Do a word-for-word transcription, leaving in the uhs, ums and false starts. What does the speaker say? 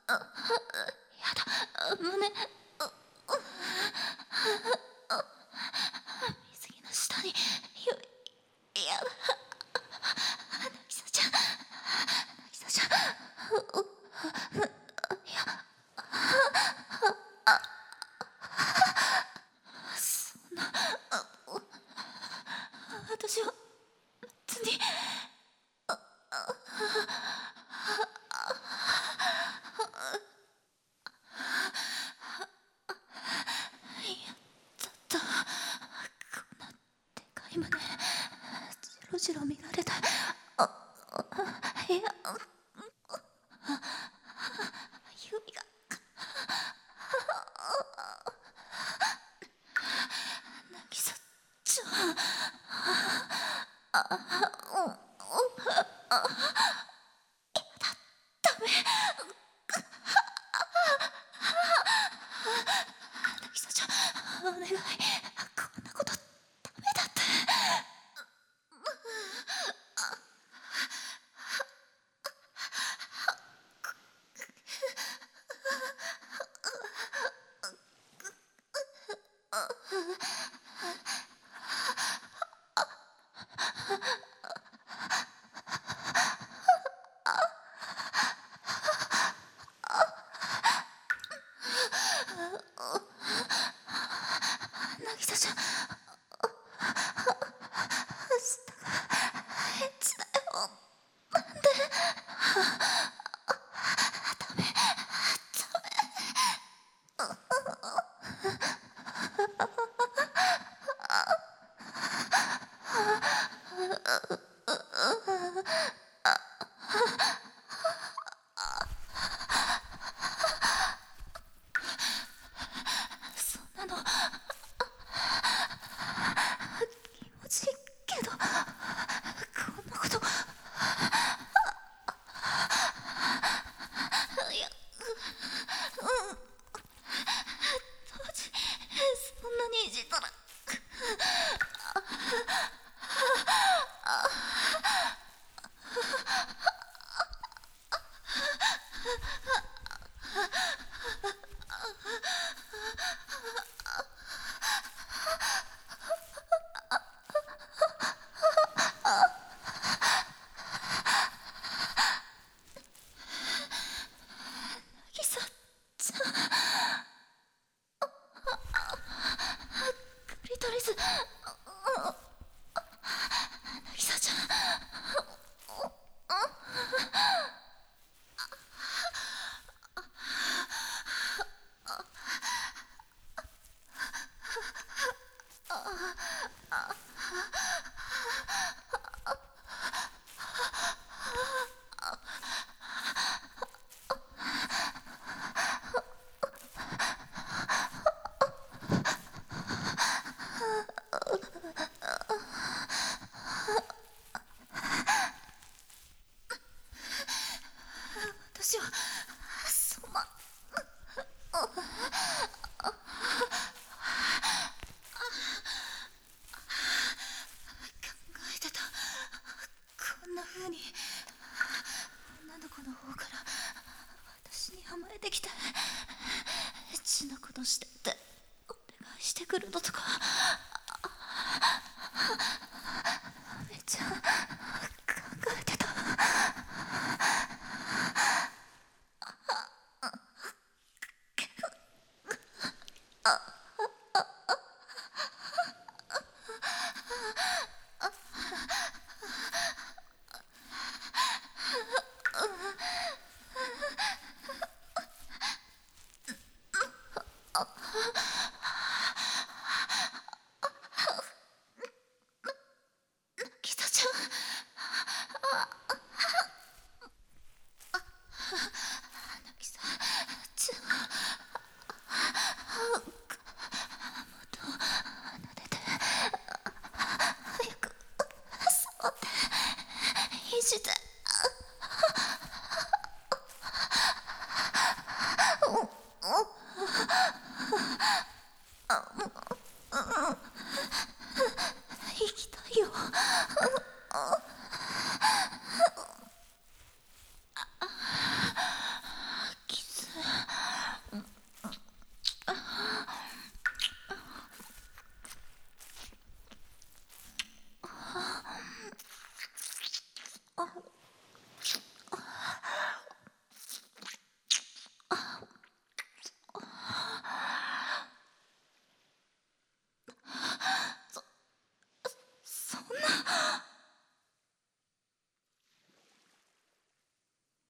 やだ、胸、う、う、水着の下に指、やだ、渚ちゃん、渚ちゃん、う、う、う、いや、そんな、う、う、私は別に、いや、だった、こんなでかい胸、ジロジロ見られた、あ、あ、いや、指が、渚ちゃん、あ、うん、うん、あ、やだ、ダメ、渚ちゃん、お願い、こんなことダメだって。渚ちゃん、下がエッチだよ。なんで、ダメ、そんなの気持ちいいけど、こんなこと、いや、うん、当時そんなにいじったら、渚ちゃん、クリトリス、渚ちゃん、私はそんな、考えてた、こんな風に女の子の方から私に甘えてきてエッチなことしてってお願いしてくるのとか、めっちゃ考えてた。